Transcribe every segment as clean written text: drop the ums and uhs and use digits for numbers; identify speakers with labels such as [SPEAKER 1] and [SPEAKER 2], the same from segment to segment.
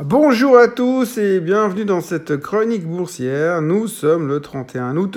[SPEAKER 1] Bonjour à tous et bienvenue dans cette chronique boursière. Nous sommes le 31 août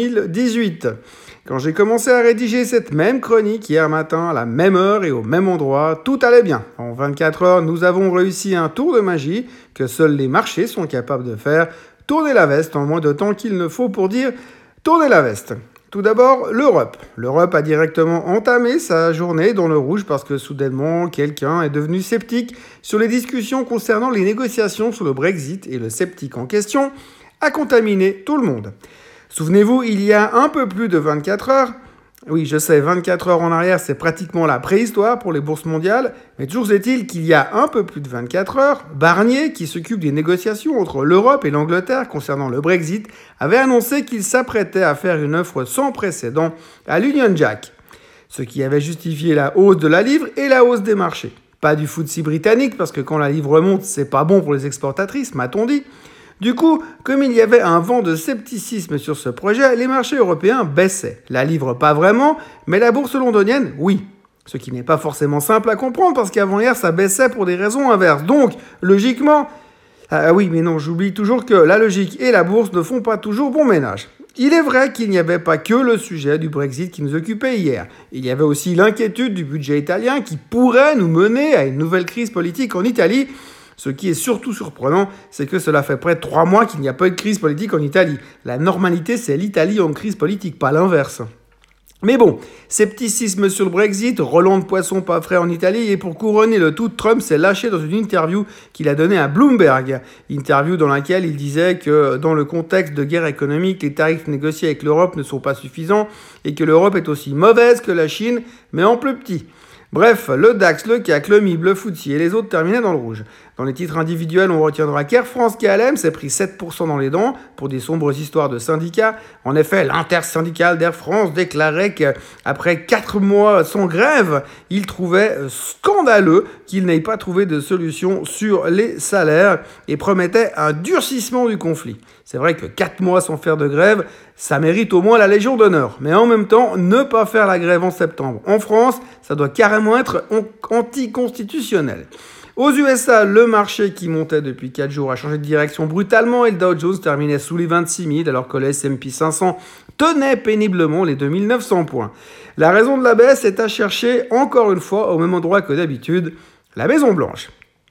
[SPEAKER 1] 2018. Quand j'ai commencé à rédiger cette même chronique hier matin, à la même heure et au même endroit, tout allait bien. En 24 heures, nous avons réussi un tour de magie que seuls les marchés sont capables de faire. Tourner la veste en moins de temps qu'il ne faut pour dire tourner la veste. Tout d'abord, l'Europe. L'Europe a directement entamé sa journée dans le rouge parce que soudainement, quelqu'un est devenu sceptique sur les discussions concernant les négociations sur le Brexit et le sceptique en question a contaminé tout le monde. Souvenez-vous, il y a un peu plus de 24 heures, oui, je sais, 24 heures en arrière, c'est pratiquement la préhistoire pour les bourses mondiales, mais toujours est-il qu'il y a un peu plus de 24 heures, Barnier, qui s'occupe des négociations entre l'Europe et l'Angleterre concernant le Brexit, avait annoncé qu'il s'apprêtait à faire une offre sans précédent à l'Union Jack, ce qui avait justifié la hausse de la livre et la hausse des marchés. Pas du FTSE britannique, parce que quand la livre remonte, c'est pas bon pour les exportatrices, m'a-t-on dit. Du coup, comme il y avait un vent de scepticisme sur ce projet, les marchés européens baissaient. La livre pas vraiment, mais la bourse londonienne, oui. Ce qui n'est pas forcément simple à comprendre parce qu'avant-hier, ça baissait pour des raisons inverses. Donc, logiquement... Ah oui, mais non, j'oublie toujours que la logique et la bourse ne font pas toujours bon ménage. Il est vrai qu'il n'y avait pas que le sujet du Brexit qui nous occupait hier. Il y avait aussi l'inquiétude du budget italien qui pourrait nous mener à une nouvelle crise politique en Italie. Ce qui est surtout surprenant, c'est que cela fait près de 3 mois qu'il n'y a pas eu de crise politique en Italie. La normalité, c'est l'Italie en crise politique, pas l'inverse. Mais bon, scepticisme sur le Brexit, relent de poisson pas frais en Italie, et pour couronner le tout, Trump s'est lâché dans une interview qu'il a donnée à Bloomberg. Interview dans laquelle il disait que dans le contexte de guerre économique, les tarifs négociés avec l'Europe ne sont pas suffisants, et que l'Europe est aussi mauvaise que la Chine, mais en plus petit. Bref, le DAX, le CAC, le MIB, le FTSE et les autres terminaient dans le rouge. Dans les titres individuels, on retiendra qu'Air France KLM s'est pris 7% dans les dents pour des sombres histoires de syndicats. En effet, l'intersyndicale d'Air France déclarait qu'après 4 mois sans grève, il trouvait scandaleux qu'il n'ait pas trouvé de solution sur les salaires et promettait un durcissement du conflit. C'est vrai que 4 mois sans faire de grève, ça mérite au moins la Légion d'honneur. Mais en même temps, ne pas faire la grève en septembre en France, ça doit carrément être anticonstitutionnel. Aux USA, le marché qui montait depuis 4 jours a changé de direction brutalement et le Dow Jones terminait sous les 26 000 alors que le S&P 500 tenait péniblement les 2900 points. La raison de la baisse est à chercher encore une fois au même endroit que d'habitude, la Maison Blanche.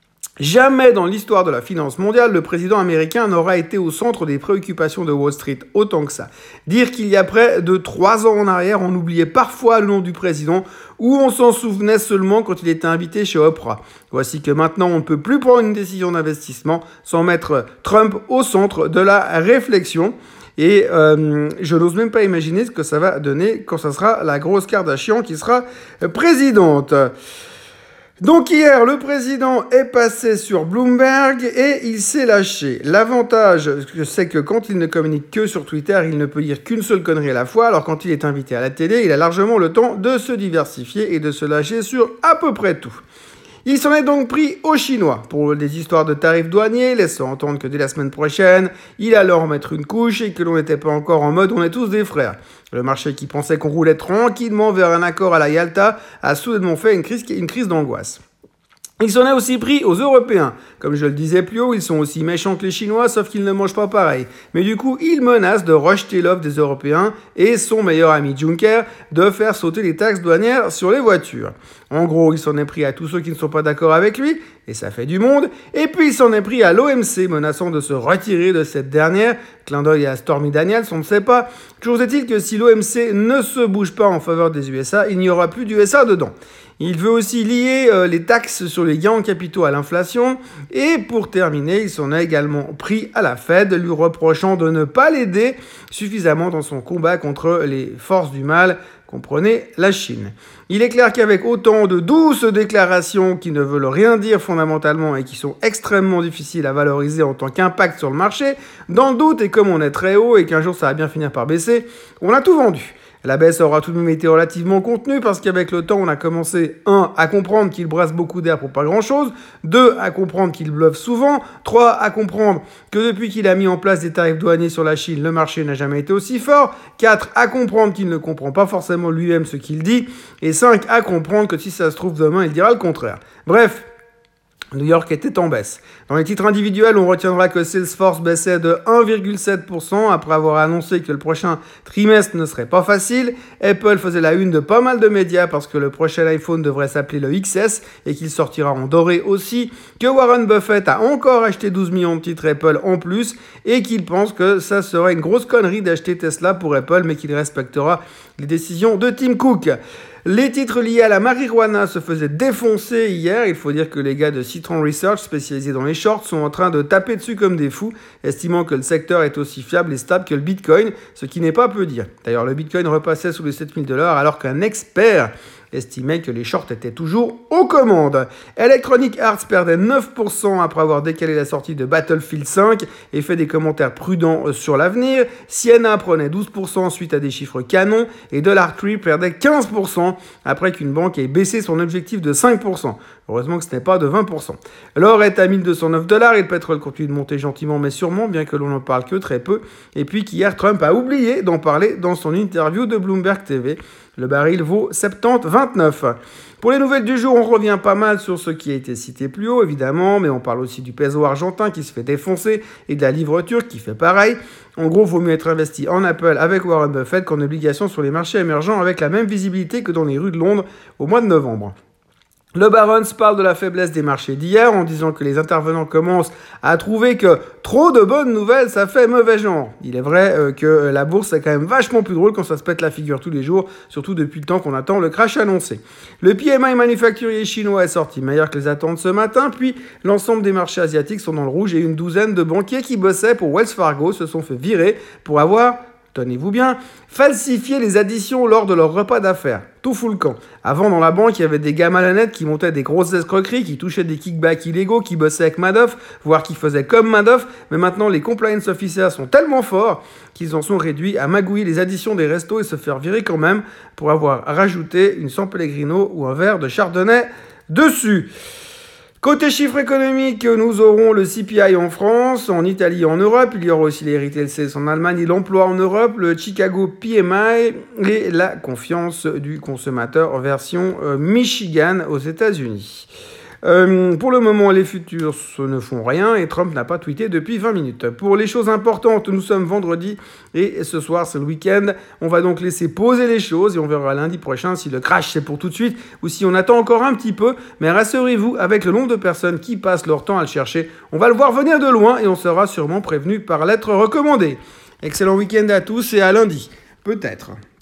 [SPEAKER 1] Jamais dans l'histoire de la finance mondiale, le président américain n'aura été au centre des préoccupations de Wall Street autant que ça. Dire qu'il y a près de 3 ans en arrière, on oubliait parfois le nom du président ou on s'en souvenait seulement quand il était invité chez Oprah. Voici que maintenant, on ne peut plus prendre une décision d'investissement sans mettre Trump au centre de la réflexion. Et je n'ose même pas imaginer ce que ça va donner quand ça sera la grosse Kardashian qui sera présidente. Donc hier, le président est passé sur Bloomberg et il s'est lâché. L'avantage, c'est que quand il ne communique que sur Twitter, il ne peut dire qu'une seule connerie à la fois, alors quand il est invité à la télé, il a largement le temps de se diversifier et de se lâcher sur à peu près tout. Il s'en est donc pris aux Chinois pour des histoires de tarifs douaniers, laissant entendre que dès la semaine prochaine, il allait en remettre une couche et que l'on n'était pas encore en mode on est tous des frères. Le marché qui pensait qu'on roulait tranquillement vers un accord à la Yalta a soudainement fait une crise d'angoisse. Il s'en est aussi pris aux Européens. Comme je le disais plus haut, ils sont aussi méchants que les Chinois, sauf qu'ils ne mangent pas pareil. Mais du coup, il menace de rejeter l'offre des Européens et son meilleur ami Juncker de faire sauter les taxes douanières sur les voitures. En gros, il s'en est pris à tous ceux qui ne sont pas d'accord avec lui, et ça fait du monde. Et puis, il s'en est pris à l'OMC, menaçant de se retirer de cette dernière. Clin d'œil à Stormy Daniels, on ne sait pas. Toujours est-il que si l'OMC ne se bouge pas en faveur des USA, il n'y aura plus d'USA dedans. Il veut aussi lier les taxes sur les gains en capitaux à l'inflation. Et pour terminer, il s'en a également pris à la Fed, lui reprochant de ne pas l'aider suffisamment dans son combat contre les forces du mal, comprenez la Chine. Il est clair qu'avec autant de douces déclarations qui ne veulent rien dire fondamentalement et qui sont extrêmement difficiles à valoriser en tant qu'impact sur le marché, dans le doute et comme on est très haut et qu'un jour ça va bien finir par baisser, on a tout vendu. La baisse aura tout de même été relativement contenue parce qu'avec le temps, on a commencé 1. À comprendre qu'il brasse beaucoup d'air pour pas grand-chose, 2. À comprendre qu'il bluffe souvent, 3. À comprendre que depuis qu'il a mis en place des tarifs douaniers sur la Chine, le marché n'a jamais été aussi fort, 4. À comprendre qu'il ne comprend pas forcément lui-même ce qu'il dit, et 5. À comprendre que si ça se trouve demain, il dira le contraire. Bref, New York était en baisse. Dans les titres individuels, on retiendra que Salesforce baissait de 1,7% après avoir annoncé que le prochain trimestre ne serait pas facile. Apple faisait la une de pas mal de médias parce que le prochain iPhone devrait s'appeler le XS et qu'il sortira en doré aussi. Que Warren Buffett a encore acheté 12 millions de titres Apple en plus et qu'il pense que ça serait une grosse connerie d'acheter Tesla pour Apple mais qu'il respectera les décisions de Tim Cook. Les titres liés à la marijuana se faisaient défoncer hier. Il faut dire que les gars de Citron Research, spécialisés dans les shorts, sont en train de taper dessus comme des fous, estimant que le secteur est aussi fiable et stable que le Bitcoin, ce qui n'est pas peu dire. D'ailleurs, le Bitcoin repassait sous les $7000 alors qu'un expert estimait que les shorts étaient toujours aux commandes. Electronic Arts perdait 9% après avoir décalé la sortie de Battlefield 5 et fait des commentaires prudents sur l'avenir. Sienna prenait 12% suite à des chiffres canons et Dollar Tree perdait 15% après qu'une banque ait baissé son objectif de 5%. Heureusement que ce n'est pas de 20%. L'or est à $1,209 et le pétrole continue de monter gentiment mais sûrement, bien que l'on n'en parle que très peu. Et puis qu'hier, Trump a oublié d'en parler dans son interview de Bloomberg TV. Le baril vaut 70,29. Pour les nouvelles du jour, on revient pas mal sur ce qui a été cité plus haut, évidemment, mais on parle aussi du peso argentin qui se fait défoncer et de la livre turque qui fait pareil. En gros, il vaut mieux être investi en Apple avec Warren Buffett qu'en obligation sur les marchés émergents avec la même visibilité que dans les rues de Londres au mois de novembre. Le Barron's parle de la faiblesse des marchés d'hier en disant que les intervenants commencent à trouver que trop de bonnes nouvelles, ça fait mauvais genre. Il est vrai que la bourse est quand même vachement plus drôle quand ça se pète la figure tous les jours, surtout depuis le temps qu'on attend le crash annoncé. Le PMI manufacturier chinois est sorti meilleur que les attentes ce matin, puis l'ensemble des marchés asiatiques sont dans le rouge et une douzaine de banquiers qui bossaient pour Wells Fargo se sont fait virer pour avoir... tenez-vous bien, falsifier les additions lors de leur repas d'affaires. Tout fout le camp. Avant, dans la banque, il y avait des gars malhonnêtes qui montaient des grosses escroqueries, qui touchaient des kickbacks illégaux, qui bossaient avec Madoff, voire qui faisaient comme Madoff. Mais maintenant, les compliance officers sont tellement forts qu'ils en sont réduits à magouiller les additions des restos et se faire virer quand même pour avoir rajouté une San Pellegrino ou un verre de Chardonnay dessus. Côté chiffres économiques, nous aurons le CPI en France, en Italie et en Europe. Il y aura aussi les retail sales en Allemagne et l'emploi en Europe, le Chicago PMI et la confiance du consommateur en version Michigan aux États-Unis. Pour le moment, les futurs ne font rien et Trump n'a pas tweeté depuis 20 minutes. Pour les choses importantes, nous sommes vendredi et ce soir, c'est le week-end. On va donc laisser poser les choses et on verra lundi prochain si le crash c'est pour tout de suite ou si on attend encore un petit peu. Mais rassurez-vous, avec le nombre de personnes qui passent leur temps à le chercher, on va le voir venir de loin et on sera sûrement prévenu par lettre recommandée. Excellent week-end à tous et à lundi. Peut-être.